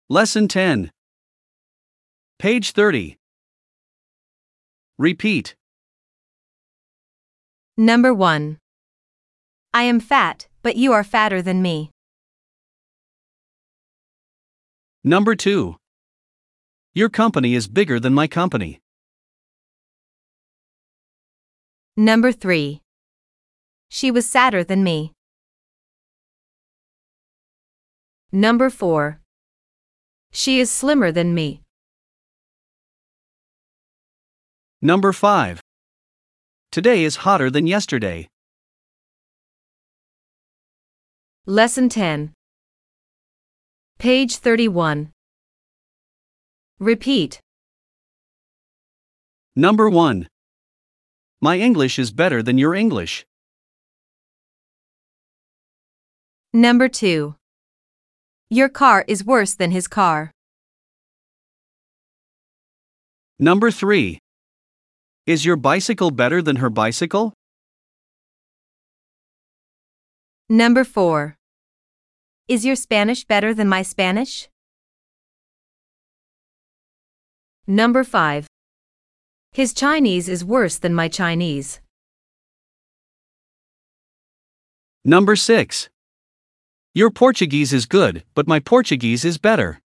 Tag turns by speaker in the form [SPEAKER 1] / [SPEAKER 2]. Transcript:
[SPEAKER 1] Lesson 10. Page 30. Repeat.
[SPEAKER 2] Number 1. I am fat, but you are fatter than me.
[SPEAKER 1] Number 2. Your company is bigger than my company.
[SPEAKER 2] Number 3. She was sadder than me. Number 4. She is slimmer than me.
[SPEAKER 1] Number 5. Today is hotter than yesterday.
[SPEAKER 2] Lesson 10. Page 31. Repeat.
[SPEAKER 1] Number 1. My English is better than your English.
[SPEAKER 2] Number 2. Your car is worse than his car.
[SPEAKER 1] Number 3. Is your bicycle better than her bicycle?
[SPEAKER 2] Number 4. Is your Spanish better than my Spanish? Number 5. His Chinese is worse than my Chinese.
[SPEAKER 1] Number 6. Your Portuguese is good, but my Portuguese is better.